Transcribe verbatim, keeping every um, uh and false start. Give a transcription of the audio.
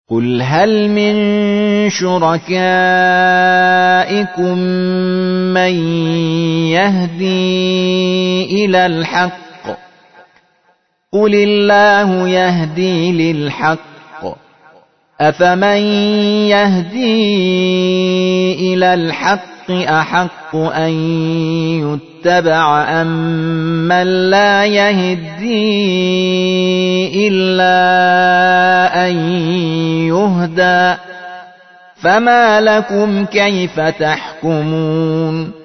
قل هل من شركائكم من يهدي إلى الحق قل الله يهدي للحق أفمن يهدي إلى الحق أحق أن يتبع أم من لا يهدي إلا أن يهدى فما لكم كيف تحكمون